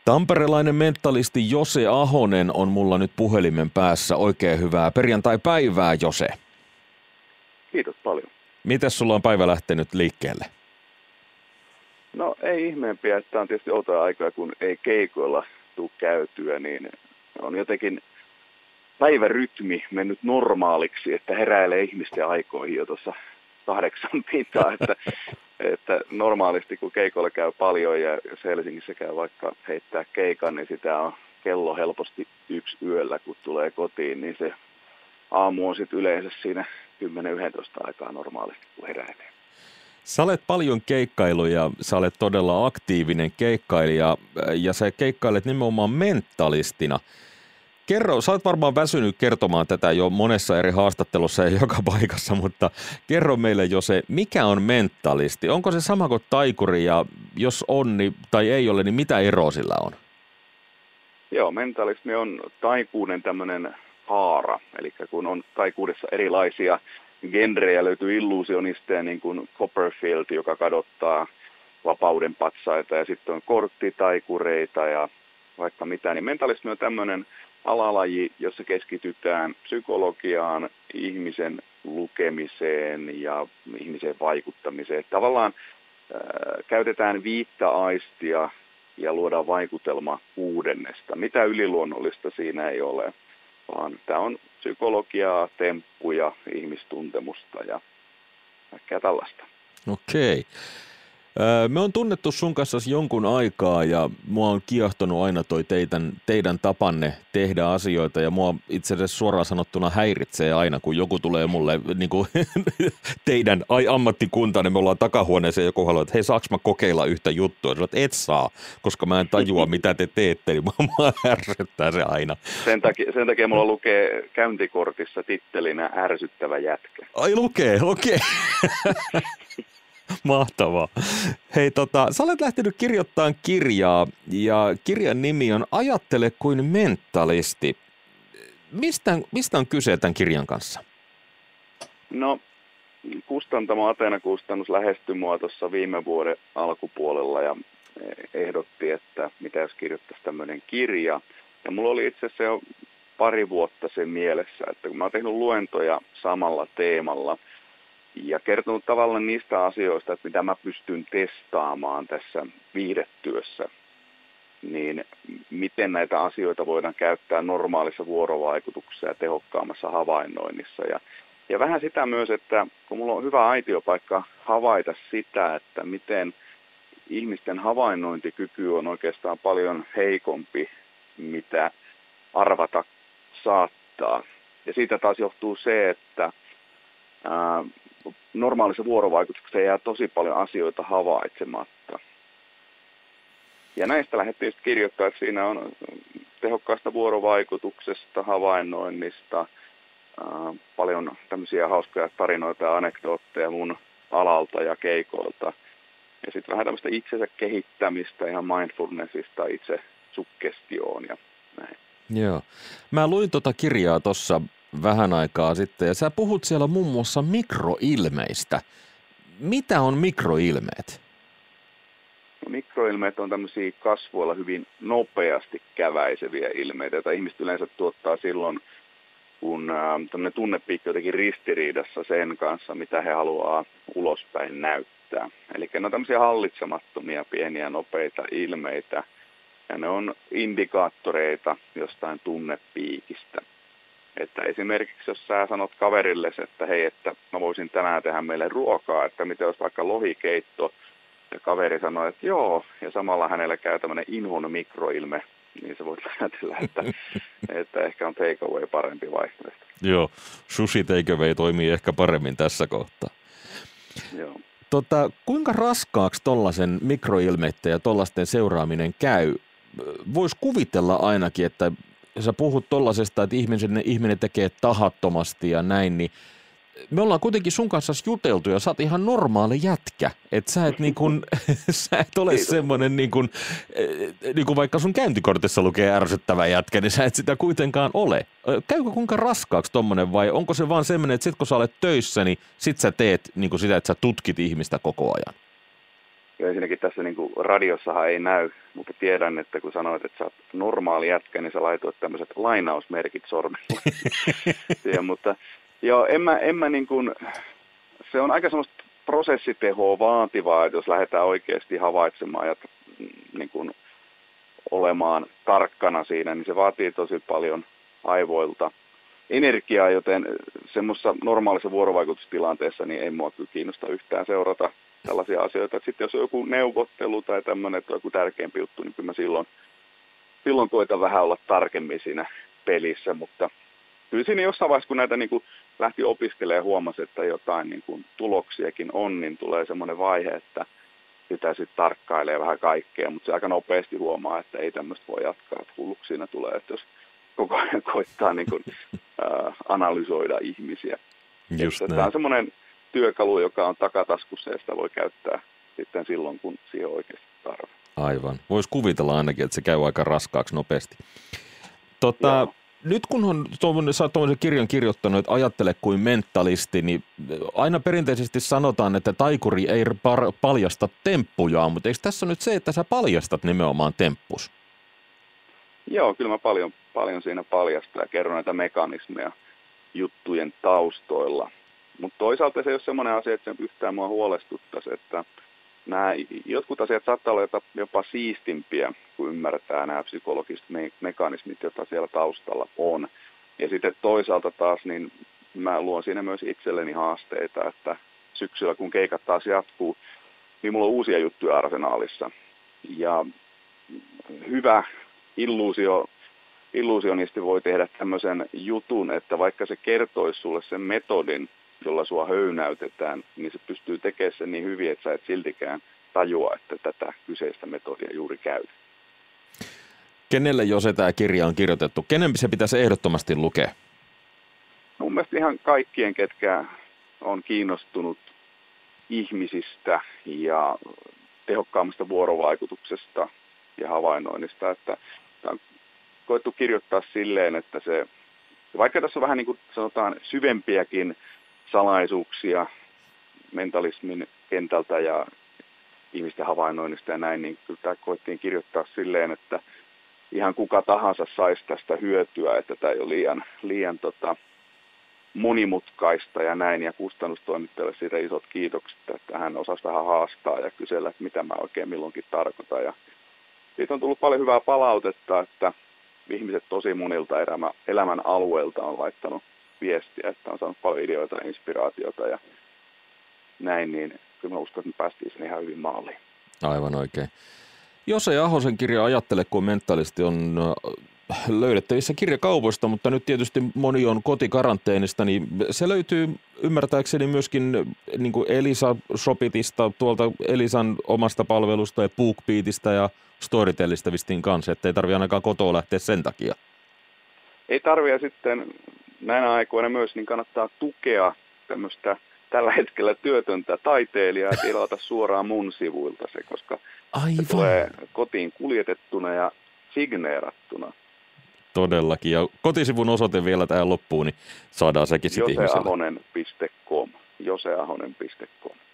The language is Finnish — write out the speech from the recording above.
Tamperelainen mentalisti Jose Ahonen on mulla nyt puhelimen päässä. Oikein hyvää perjantai-päivää, Jose. Kiitos paljon. Mites sulla on päivä lähtenyt liikkeelle? No ei ihmeempiä, että on tietysti outoa aikaa, kun ei keikoilla tule käytyä, niin on jotenkin päivärytmi mennyt normaaliksi, että heräilee ihmisten aikoihin jo tuossa 8 pintaa, että normaalisti kun keikoilla käy paljon ja jos Helsingissä käy vaikka heittää keikan, niin sitä on kello helposti 1 yöllä, kun tulee kotiin, niin se aamu on sitten yleensä siinä 10-11 aikaa normaalisti, kun heräilee. Sä olet paljon keikkailuja, sä olet todella aktiivinen keikkailija ja sä keikkailet nimenomaan mentalistina. Kerro, sä olet varmaan väsynyt kertomaan tätä jo monessa eri haastattelussa ja joka paikassa, mutta kerro meille jo se, mikä on mentalisti? Onko se sama kuin taikuri ja jos on niin, tai ei ole, niin mitä eroa sillä on? Joo, mentalismi on taikuuden tämmöinen haara, eli kun on taikuudessa erilaisia genrejä, löytyy illuusionisteja niin kuin Copperfield, joka kadottaa vapauden patsaita ja sitten on korttitaikureita ja vaikka mitä, niin mentalismi on tämmöinen alalaji, jossa keskitytään psykologiaan, ihmisen lukemiseen ja ihmisen vaikuttamiseen. Tavallaan käytetään 5 aistia ja luodaan vaikutelma 6. Mitä yliluonnollista siinä ei ole, vaan tämä on psykologiaa, temppuja, ihmistuntemusta ja kaikkea tällaista. Okei. Me on tunnettu sun kanssa jonkun aikaa ja mua on kiehtonut aina toi teidän tapanne tehdä asioita ja mua itse asiassa suoraan sanottuna häiritsee aina, kun joku tulee mulle niin kuin teidän ammattikuntanne, me ollaan takahuoneeseen ja joku haluaa, että hei saaks mä kokeilla yhtä juttua? Sanoit, et saa, koska mä en tajua mitä te teette, niin mua ärsyttää se aina. Sen takia mulla lukee käyntikortissa tittelinä ärsyttävä jätkä. Ai lukee, okei. Mahtavaa. Hei, sä olet lähtenyt kirjoittamaan kirjaa ja kirjan nimi on Ajattele kuin mentalisti. Mistä on kyse tämän kirjan kanssa? No, kustantamo Athena-kustannus lähestyi mua tuossa viime vuoden alkupuolella ja ehdotti, että mitä jos kirjoittaisi tämmöinen kirja. Ja mulla oli itse asiassa jo 2 vuotta sen mielessä, että kun mä oon tehnyt luentoja samalla teemalla, ja kertonut tavallaan niistä asioista, että mitä mä pystyn testaamaan tässä viihdetyössä, niin miten näitä asioita voidaan käyttää normaalissa vuorovaikutuksessa ja tehokkaammassa havainnoinnissa. Ja vähän sitä myös, että kun mulla on hyvä aitiopaikka havaita sitä, että miten ihmisten havainnointikyky on oikeastaan paljon heikompi, mitä arvata saattaa. Ja siitä taas johtuu se, että normaalissa vuorovaikutuksessa jää tosi paljon asioita havaitsematta. Ja näistä lähdettiin sitten kirjoittaa, että siinä on tehokkaasta vuorovaikutuksesta, havainnoinnista, paljon tämmöisiä hauskoja tarinoita ja anekdootteja mun alalta ja keikoilta. Ja sitten vähän tämmöistä itsensä kehittämistä, ihan mindfulnessista, itse suggestioon ja näin. Joo. Mä luin kirjaa tuossa vähän aikaa sitten, ja sä puhut siellä muun muassa mikroilmeistä. Mitä on mikroilmeet? No, mikroilmeet on tämmöisiä kasvoilla hyvin nopeasti käväiseviä ilmeitä, joita ihmiset yleensä tuottaa silloin, kun tämmöinen tunnepiikki on jotenkin ristiriidassa sen kanssa, mitä he haluaa ulospäin näyttää. Eli ne on tämmöisiä hallitsemattomia, pieniä, nopeita ilmeitä, ja ne on indikaattoreita jostain tunnepiikistä. Että esimerkiksi jos sä sanot kaverille, että hei, että mä voisin tänään tehdä meille ruokaa, että mitä jos vaikka lohikeitto, ja kaveri sanoo, että joo, ja samalla hänellä käy tämmöinen inhon mikroilme, niin sä voit ajatella, että ehkä on takeaway parempi vaihtoehto. Joo, sushi takeaway toimii ehkä paremmin tässä kohtaa. Joo. Kuinka raskaaksi tollaisen mikroilmeiden ja tollaisten seuraaminen käy? Voisi kuvitella ainakin, että sä puhut tollasesta, että ihminen tekee tahattomasti ja näin, niin me ollaan kuitenkin sun kanssa juteltu ja sä oot ihan normaali jätkä. Että sä et, sä et ole semmoinen, niin kuin vaikka sun käyntikortissa lukee ärsyttävä jätkä, niin sä et sitä kuitenkaan ole. Käykö kuinka raskaaksi tommonen vai onko se vaan semmoinen, että sit kun sä olet töissä, niin sit sä teet niin kuin sitä, että sä tutkit ihmistä koko ajan? Ja ensinnäkin tässä niin kuin radiossahan ei näy, mutta tiedän, että kun sanoit, että sä oot normaali jätkä, niin sä laitoit tämmöiset lainausmerkit sormella siihen, mutta joo, en mä niin kuin, se on aika semmoista prosessitehoa vaativaa, että jos lähdetään oikeasti havaitsemaan ja niin kuin olemaan tarkkana siinä, niin se vaatii tosi paljon aivoilta energiaa, joten semmoisessa normaalissa vuorovaikutustilanteessa niin ei mua kyllä kiinnosta yhtään seurata tällaisia asioita. Sitten jos on joku neuvottelu tai tämmöinen, että on joku tärkeämpi juttu, niin kyllä mä silloin koitan vähän olla tarkemmin siinä pelissä, mutta kyllä siinä jossain vaiheessa, kun näitä niin kuin lähti opiskelemaan ja huomasi, että jotain niin kuin tuloksiakin on, niin tulee semmoinen vaihe, että sitä sitten tarkkailee vähän kaikkea, mutta se aika nopeasti huomaa, että ei tämmöistä voi jatkaa, että hulluksi siinä tulee, että jos koko ajan koittaa niin kuin, analysoida ihmisiä. Tämä on semmoinen työkalu, joka on takataskussa ja sitä voi käyttää sitten silloin, kun siihen oikeasti tarvitsee. Aivan. Voisi kuvitella ainakin, että se käy aika raskaaksi nopeasti. Nyt kun sä oot tuollaisen kirjan kirjoittanut, että ajattele kuin mentalisti, niin aina perinteisesti sanotaan, että taikuri ei paljasta temppujaan, mutta eikö tässä nyt se, että sä paljastat nimenomaan temppus? Joo, kyllä mä paljon siinä paljastan ja kerron näitä mekanismeja juttujen taustoilla. Mutta toisaalta se ei ole semmoinen asia, että se yhtään mua huolestuttaisi, että nämä jotkut asiat saattaa olla jopa siistimpiä, kun ymmärtää nämä psykologiset mekanismit, joita siellä taustalla on. Ja sitten toisaalta taas, niin mä luon siinä myös itselleni haasteita, että syksyllä kun keikat taas jatkuu, niin mulla on uusia juttuja arsenaalissa. Ja hyvä illuusionisti voi tehdä tämmöisen jutun, että vaikka se kertoisi sulle sen metodin, jolla sua höynäytetään, niin se pystyy tekemään sen niin hyvin, että sä et siltikään tajua, että tätä kyseistä metodia juuri käytetään. Kenelle jo se tämä kirja on kirjoitettu? Kenen se pitäisi ehdottomasti lukea? Mun mielestä ihan kaikkien, ketkä on kiinnostunut ihmisistä ja tehokkaammasta vuorovaikutuksesta ja havainnoinnista, että tämä on koettu kirjoittaa silleen, että se, vaikka tässä on vähän niin kuin sanotaan syvempiäkin salaisuuksia mentalismin kentältä ja ihmisten havainnoinnista ja näin, niin kyllä tämä koettiin kirjoittaa silleen, että ihan kuka tahansa saisi tästä hyötyä, että tämä ei ole liian monimutkaista ja näin, ja kustannustoimittajalle siitä isot kiitokset, että hän osasi vähän haastaa ja kysellä, että mitä mä oikein milloinkin tarkoitan. Ja siitä on tullut paljon hyvää palautetta, että ihmiset tosi monilta elämän alueilta on laittanut viestiä, että on saanut paljon ideoita ja inspiraatiota ja näin, niin kyllä mä uskon, että me päästiin sen ihan hyvin maaliin. Aivan oikein. Jose Ahosen kirja Ajattele kuin mentalisti on löydettävissä kirjakaupoista, mutta nyt tietysti moni on kotikaranteenista, niin se löytyy ymmärtääkseni myöskin niin kuin Elisa Shopitista, tuolta Elisan omasta palvelusta ja BookBeatista ja Storytellista vistiin kanssa, että ei tarvitse ainakaan kotoa lähteä sen takia. Ei tarvitse sitten näinä aikoina myös, niin kannattaa tukea tämmöistä tällä hetkellä työtöntä taiteilijaa ja tilata suoraan mun sivuilta se, koska se tulee kotiin kuljetettuna ja signeerattuna. Todellakin. Ja kotisivun osoite vielä tähän loppuun, niin saadaan sekin sitten ihmisille. joseahonen.com